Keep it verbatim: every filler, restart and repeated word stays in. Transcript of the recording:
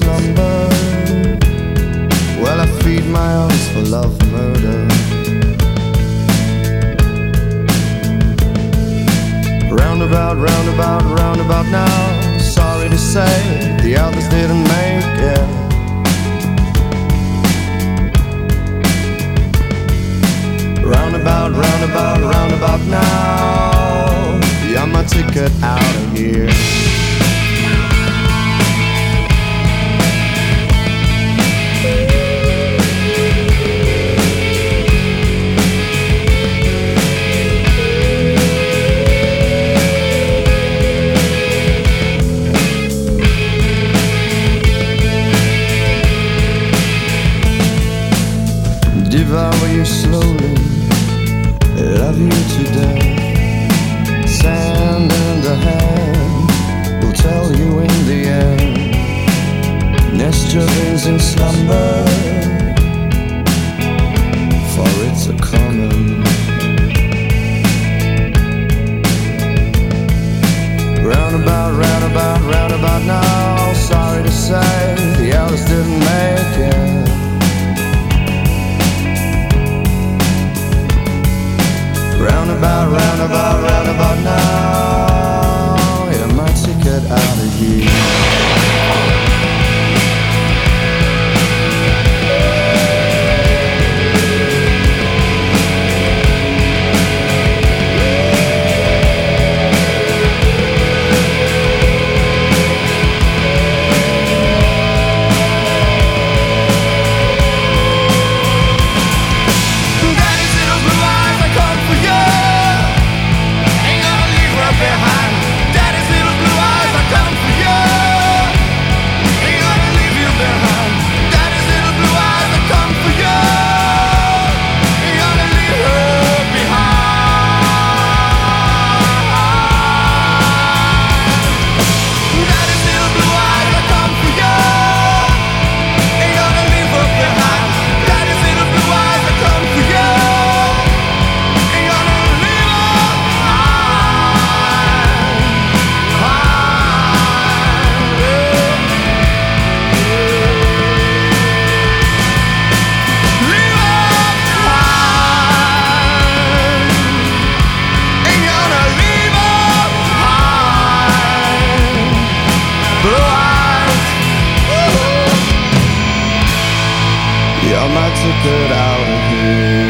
slumber. Well, I feed my eyes full of murder. Roundabout, roundabout, roundabout now. Sorry to say, the others didn't make it. Roundabout, roundabout, roundabout now. You're my ticket out of here. Devour you slowly, love you to death. Sand in the hand will tell you in the end. Nest your wings in slumber, for it's a common. Roundabout, roundabout, roundabout now. Sorry to say, the others didn't make it. Roundabout, roundabout, roundabout now. You're my ticket out of here. You're my ticket out of here.